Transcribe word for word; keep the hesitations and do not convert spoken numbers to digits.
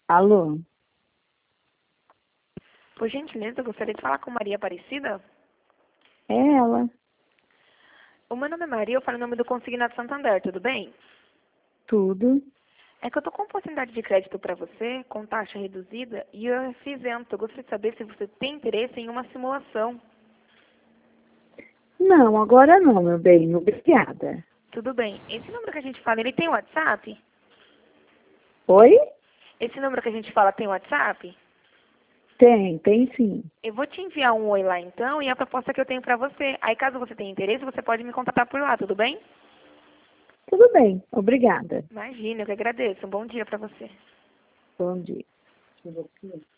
Alô? Por gentileza, eu gostaria de falar com Maria Aparecida. É ela. O meu nome é Maria, eu falo em nome do Consignado Santander, tudo bem? Tudo. É que eu tô com oportunidade de crédito para você, com taxa reduzida, e eu fiz isento. Eu gostaria de saber se você tem interesse em uma simulação. Não, agora não, meu bem. Obrigada. Tudo bem. Esse número que a gente fala, ele tem WhatsApp? Oi? Esse número que a gente fala tem WhatsApp? Tem, tem sim. Eu vou te enviar um oi lá então, e a proposta que eu tenho para você. Aí caso você tenha interesse, você pode me contatar por lá, tudo bem? Tudo bem, obrigada. Imagina, eu que agradeço. Um bom dia para você. Bom dia. Deixa eu ver aqui.